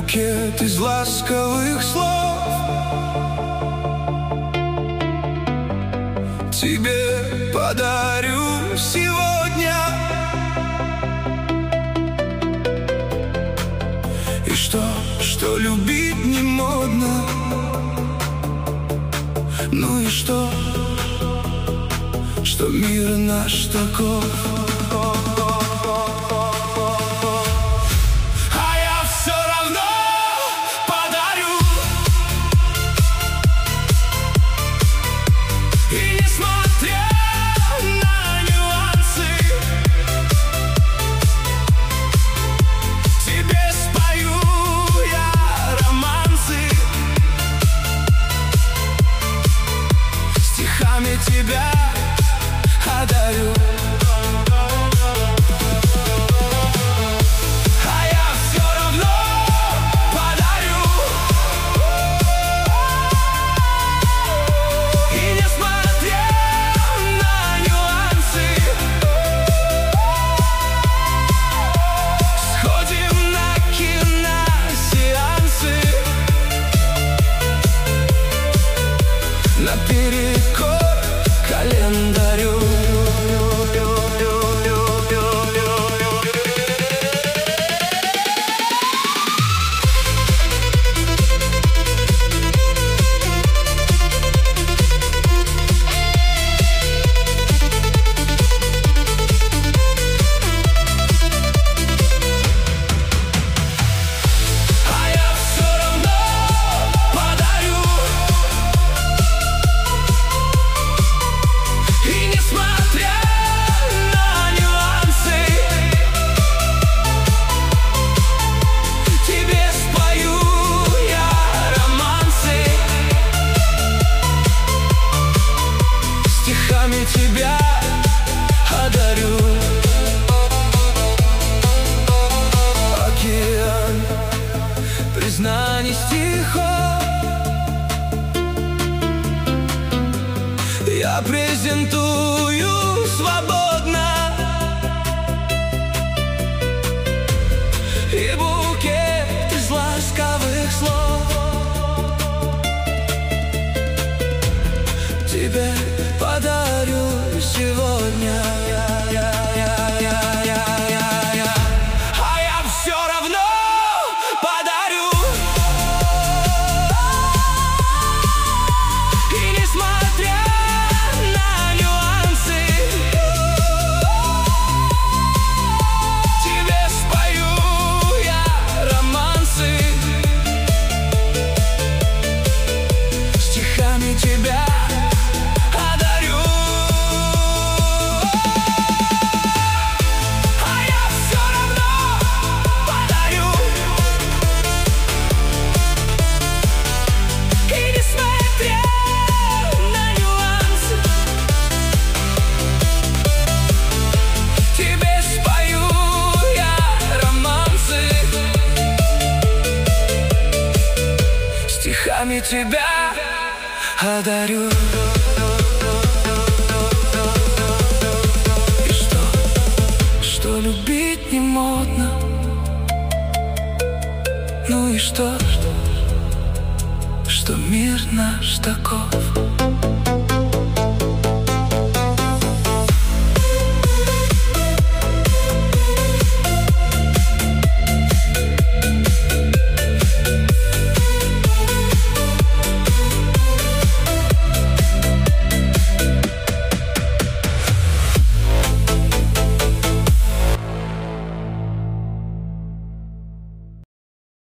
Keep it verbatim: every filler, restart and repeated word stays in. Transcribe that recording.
букет из ласковых слов тебе подарю сегодня. И что, что любить не модно? Ну и что, что мир наш таков? Тебя одарю, а я все равно подарю. И несмотря на нюансы, сходим на киносеансы наперекор календарю. Тебя одарю. Океан признаний стихов я презентую свободно, и букет из ласковых слов тебе подарю сегодня. А я все равно подарю. И несмотря на нюансы, тебе спою я романсы. Стихами тебя тебя одарю. И что, что любить не модно? Ну и что, что мир наш такой?